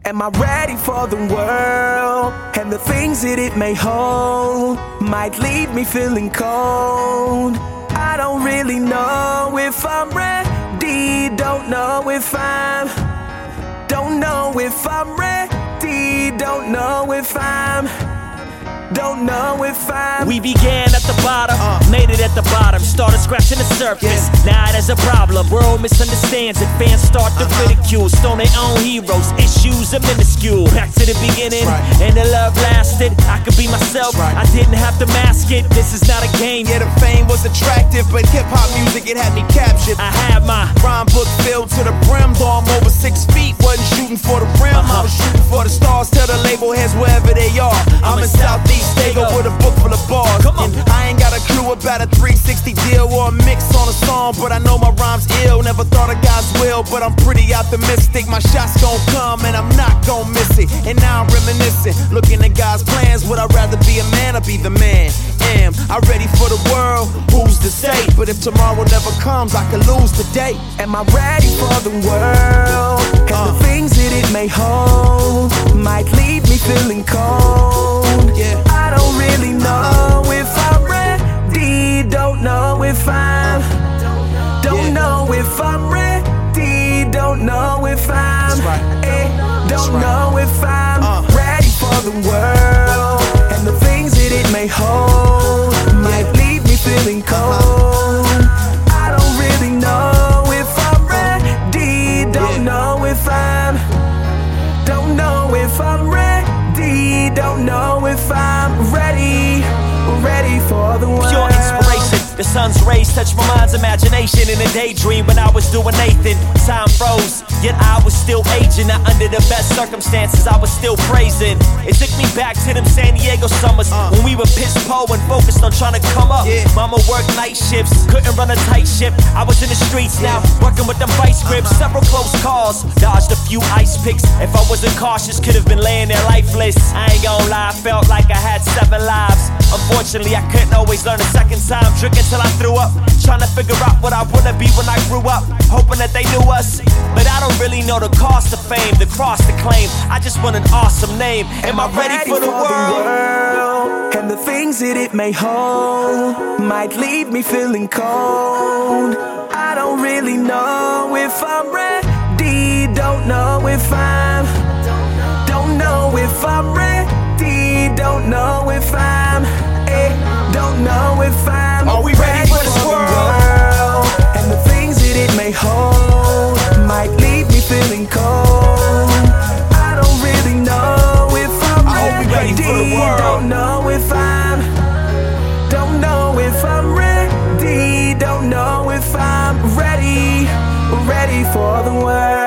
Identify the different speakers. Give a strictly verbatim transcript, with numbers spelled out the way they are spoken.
Speaker 1: Am I ready for the world? And the things that it may hold might leave me feeling cold. I don't really know if I'm ready. Don't know if I'm Don't know if I'm ready. Don't know if I'm Don't know if I'm
Speaker 2: We began at the bottom, uh, made it at the bottom, started scratching the surface. Yeah. Now there's a problem, world misunderstands it. Fans start to uh-huh. ridicule, stone their own heroes, issues are minuscule. Back to the beginning, right. And the love lasted. I could be myself, right. I didn't have to mask it. This is not a game.
Speaker 3: Yeah, the fame was attractive, but hip-hop music, it had me captured.
Speaker 2: I had my
Speaker 3: rhyme book filled to the brim, though I'm over six feet. Wasn't shooting for the rim, uh-huh. I was shooting for the stars. Tell the label heads wherever they are. I'm, I'm in Southeast Dago with a book full of bars. And I ain't got a clue about a three sixty deal or a mix on a song, but I know my rhyme's ill. Never thought of God's will, but I'm pretty optimistic. My shot's gon' come and I'm not gon' miss it. And now I'm reminiscing, looking at God's plans. Would I rather be a man or be the man? Am I ready for the world? Who's to say? But if tomorrow never comes, I could lose today.
Speaker 1: Am I ready for the world? And uh. the things that it may hold might leave me feeling cold.
Speaker 3: Yeah.
Speaker 1: I don't really know if I'm ready. Don't know if I'm Don't yeah. know if I'm ready. Don't know if I'm
Speaker 3: right.
Speaker 1: eh, Don't
Speaker 3: right.
Speaker 1: know if I'm
Speaker 3: uh.
Speaker 1: ready for the world. And the things that it may hold might leave me feeling cold. I don't really know if I'm ready. Don't know if I'm Don't know if I'm ready. Don't know if I'm ready. Ready for the world.
Speaker 2: Pure inspiration. The sun's rays touch my mind's imagination in a daydream when I was doing Nathan. Time froze, yet I was still aging. Now under the best circumstances, I was still praising. It took me back to them San Diego summers uh. when we were piss po and focused on trying to come up. Yeah. Mama worked night shifts, couldn't run a tight ship. I was in the streets now, yeah. working with them vice grips. Uh-huh. Several close calls, dodged a few ice picks. If I wasn't cautious, could have been laying there lifeless. I ain't gon' lie, felt like I had seven lives. Unfortunately, I couldn't always learn a second time. Drinking till I threw up, trying to figure out what I wanna be when I grew up, hoping that they knew us. But I don't really know the cost of fame, the cross to claim. I just want an awesome name. Am, Am I ready, ready for, the, for world?
Speaker 1: the world? And the things that it may hold might leave me feeling cold. I don't really know if I'm ready. Don't know if I'm Don't know if I'm ready. Don't know if I'm eh, Don't know if I'm
Speaker 3: Are we ready for this world?
Speaker 1: world? And the things that it may hold might leave me feeling cold. I don't really know if I'm
Speaker 3: I hope we ready for the world.
Speaker 1: Don't know if I'm Don't know if I'm ready. Don't know if I'm ready. Ready for the world.